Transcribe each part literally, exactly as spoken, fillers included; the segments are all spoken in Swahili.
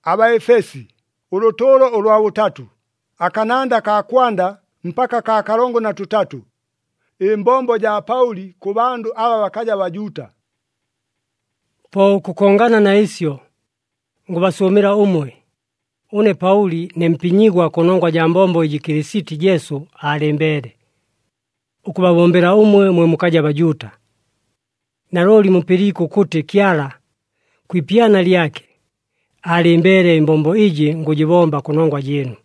Abaefesi ulutolo ulwa butatu akananda ka kwanda mpaka ka kalongo na tutatu imbombo ja Pauli ku bandu aba bakaja bajuta. Po kukongana na isyo ngubasomera umwe une Pauli nempinyigwa kunongwa ja mbombo iji Kirisiti Jesu alembere ukubabombera umwe mwe mukaja bajuta. Naroli mupiriku kuti Kyala kwipiana lyake alembere imbombo iji ngujibomba kunongwa jenu.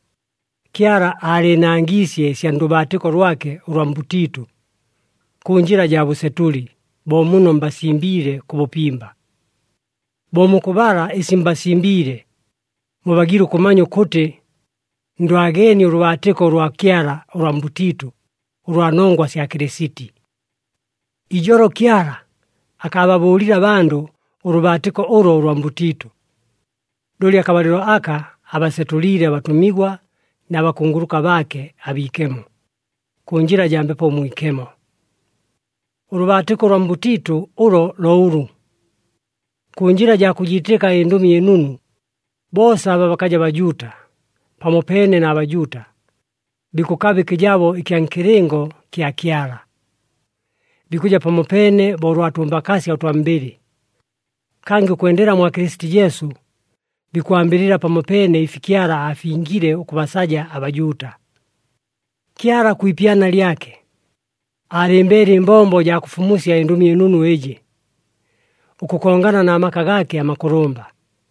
Kyala alinangisye syandubatiko lwake ulwa mbutitu kunjira ja busetuli bomuno mbasimbire kubupimba. Bomukubala isi mbasimbire mubagiru kumanyo kuti ndwageni ulwatiko lwa Kyala ulwa mbutitu ulwa nongwa sya Kirisiti. Ijoro Kyala akababulira bandu urubatiko uro ulwa mbutitu. Doli akabaliro aka abasetulire abatumigwa n'abakunguruka bake abikemo kunjira ja mbepo mwikemo. Urubatiko lwa mbutitu uro louru kunjira ja kujiteka endumi yenunu bosa aba bakaja bajuta pamopene na abajuta bikukabe kijabo ikyankiringo kya Kyala bikuja pamopene borwatumbakasi atwambiri kangi kuendera mwa Kristi Yesu bikuambirira pamopene ifi Kyala afingire ukubasaja abajuta. Kyala kuipiana lyake alembere imbombo ja kufumusya endumi yenunu eje ukukongana na amaka gake amakoromba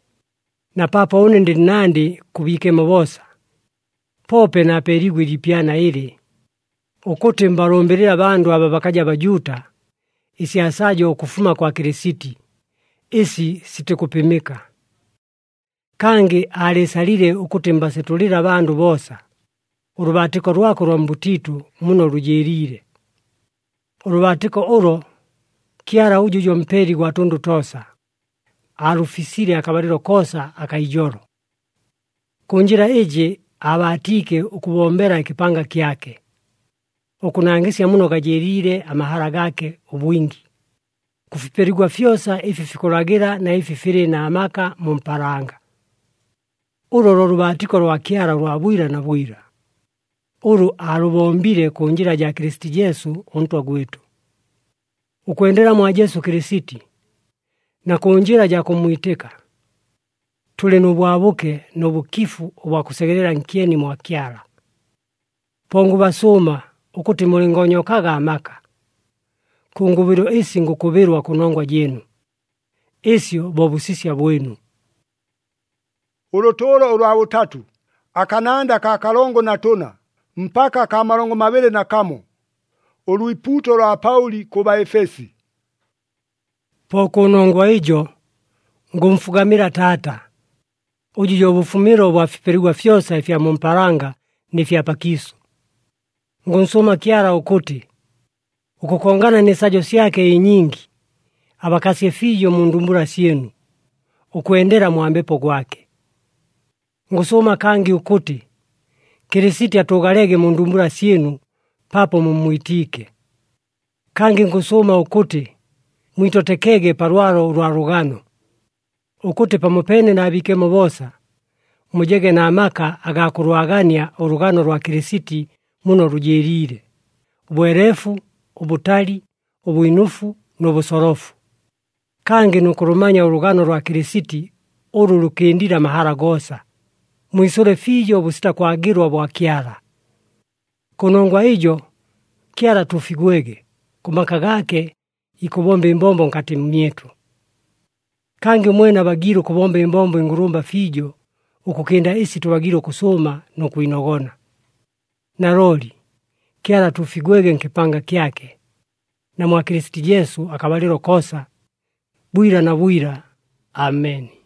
na papa une ndi nandi kubike mobosa pope na perigwe lipiana ile ukuti mbalomberera bandu aba bakaja bajuta isi asajo okufuma kwa Kirisiti isi sitekupimika. Kangi alisalire ukuti mbasetulira bandu bosa urubatiko rwako lwa mbutitu muno rujerire. Urubatiko uro Kyala ujujo mperi gwa tundu tosa arufisire akabaliro kosa akaijoro kunjira eje abatike ukubombera ikipanga kyake okunangisya muno kajerire amahara gake ubwingi kufiperigwa fyosa ifi fikolagira na ifi fire na amaka mumparanga. Uro rubatiko lwa Kyala lwa bwira na bwira uru arubombire kunjira ja Kristi Yesu untwa gwetu ukuendera mwa Yesu Kirisiti na kunjira ja kumwiteka tule nubwabuke nubukifu obwa kusegerera nkieni mwa Kyala. Pongu basoma ukuti mulingonyokaga amaka kungubiro isi ngukubirwa kunongwa jenu isyo bobusisya bwenu. Ulutolo ulwa butatu akananda ka kalongo na tona mpaka ka malongo mabele na kamo uluiputo lwa Pauli kuba Efesi. Poko nongwa ijo ngumfugamira tata ujijo bufumiro bwa fiperigwa fyosa ifya mumparanga ni fya pakiso. Ngunsoma Kyala ukuti ukukongana nesajo syake inyingi abakasye fijo mundumbura syenu ukuendera mwambepo gwake. Ngusoma kangi ukuti Kirisiti atugalege mundumbura syenu papo mumwitike. Kangi ngusoma ukuti mwitotekege parwaro lwa rugano ukuti pamopene na abikemo bosa mujege na amaka agakurwagania urugano rwa Kirisiti muno rujerire ubwerefu ubutali ubuinufu n'obusorofu. Kangi nukurumanya urugano rwa Kirisiti uru lukendira mahara gosa mwisure fijo busita kwagirwa bwa Kyala. Kunongwa ijo Kyala tufigwege kumaka gake ikubombe imbombo nkati mnietu. Kangi mwena bagiru kubombe imbombo ingurumba fijo ukukenda isi tubagiru kusoma no kuinogona. Naroli Kyala tufigwege nkipanga kyake na mwa Kristi Yesu akabaliro kosa bwira na bwira. Amen.